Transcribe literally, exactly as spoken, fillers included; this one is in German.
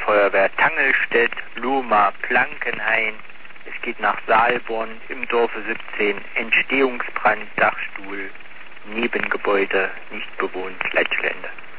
Feuerwehr Tangelstedt, Lohmar, Plankenhain. Es geht nach Saalborn, im Dorfe siebzehn, Entstehungsbrand, Dachstuhl, Nebengebäude, nicht bewohnt, Leitgelände.